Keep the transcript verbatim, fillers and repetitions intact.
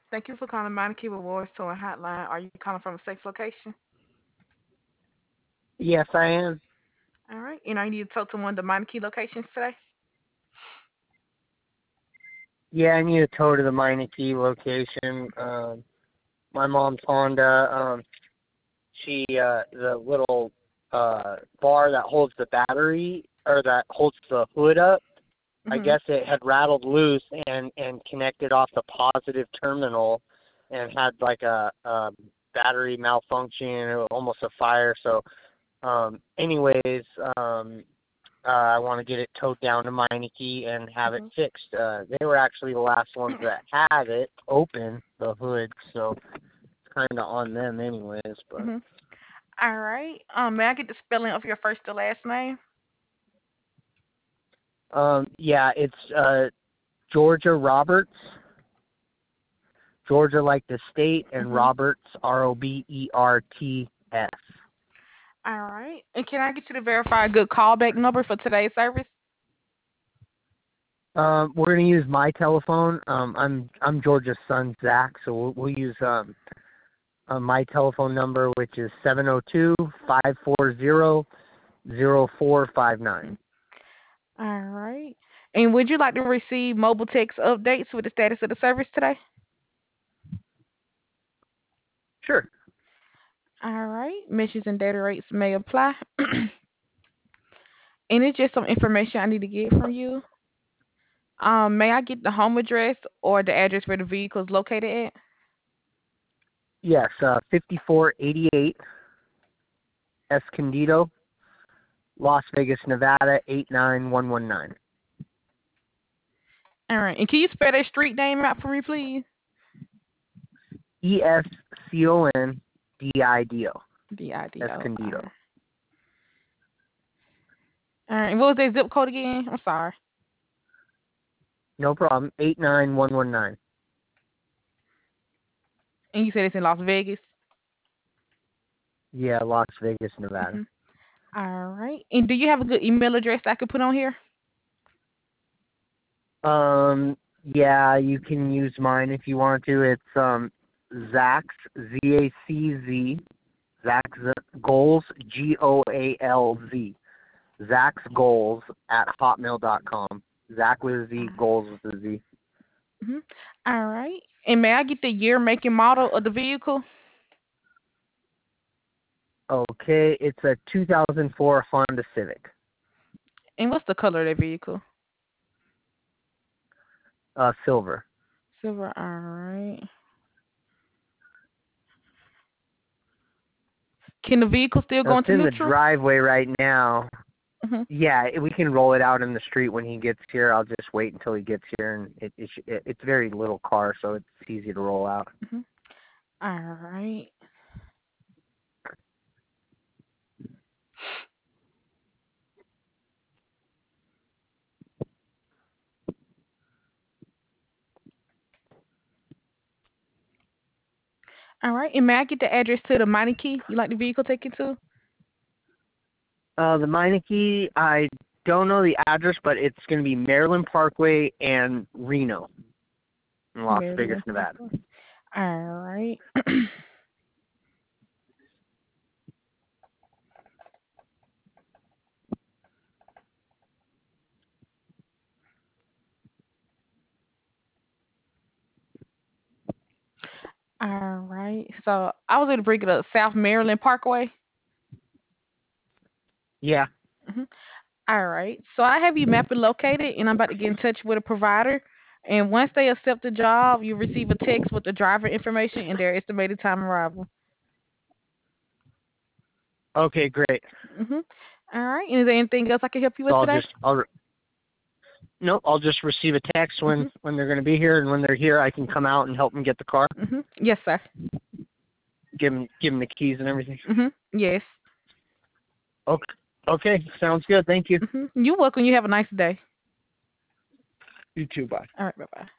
Thank you for calling Monarchy Rewards Towing Hotline. Are you calling from a safe location? Yes, I am. All right. You know, you need to talk to one of the Monarchy locations today. Yeah, I need a tow to the Meineke location. Um, my mom's Honda. Um, she uh, the little uh bar that holds the battery or that holds the hood up. I Mhm. guess it had rattled loose and and connected off the positive terminal, and had like a, a battery malfunction, almost a fire. So, um, anyways, um, Uh, I want to get it towed down to Meineke and have it Mhm. fixed. Uh, they were actually the last ones that had it open, the hood, so it's kind of on them anyways. But Mhm. All right. Um, may I get the spelling of your first and last name? um, yeah, it's uh, Georgia Roberts, Georgia like the state, and Mhm. Roberts, R O B E R T S. All right. And can I get you to verify a good callback number for today's service? Um, we're gonna use my telephone. Um, I'm I'm Georgia's son Zach, so we'll, we'll use um uh, my telephone number, which is seven zero two five four zero zero four five nine. All right. And would you like to receive mobile text updates with the status of the service today? Sure. All right. Missions and data rates may apply. And it's just some information I need to get from you. Um, may I get the home address or the address where the vehicle is located at? Yes, uh, fifty-four eighty-eight Escondido, Las Vegas, Nevada, eight nine one one nine. All right. And can you spell that street name out for me, please? E S C O N D I D O. D I D O. All Escondido. right. All right. And what was that zip code again? I'm sorry. No problem. eight nine one one nine. And you said it's in Las Vegas. Yeah, Las Vegas, Nevada. Mhm. All right. And do you have a good email address I could put on here? Um, yeah, you can use mine if you want to. It's um Zach's Z A C Z Zach's Goals G O A L Z. Zach's Goals at hotmail dot com. Zach with a Z, Goals with a Z. Mhm. All right. And may I get the year, make, and model of the vehicle? Okay, it's a two thousand four Honda Civic. And what's the color of that vehicle? Uh, silver. Silver. All right. Can the vehicle still Uh, go It's into in the neutral? driveway right now. Mhm. Yeah, we can roll it out in the street when he gets here. I'll just wait until he gets here, and it, it, it it's very little car, so it's easy to roll out. Mhm. All right. All right. And may I get the address to the mining key you like the vehicle taken to? Uh, the Meineke, I don't know the address, but it's going to be Maryland Parkway and Reno in Las Vegas, Maryland Nevada. Parkway. All right. All right. So I was able to bring it up South Maryland Parkway. Yeah. Hmm. All right. So I have you mapped and located, and I'm about to get in touch with a provider. And once they accept the job, you receive a text with the driver information and their estimated time arrival. Okay, great. Hmm. All right. And is there anything else I can help you So with I'll today? just I'll nope, I'll just receive a text when Hmm. when they're going to be here, and when they're here, I can come out and help them get the car, Hmm. Yes, sir. give them give them the keys and everything. Hmm. Yes. Okay. Okay, sounds good. Thank you. Hmm. You're welcome. You have a nice day. You too. Bye. All right. Bye bye.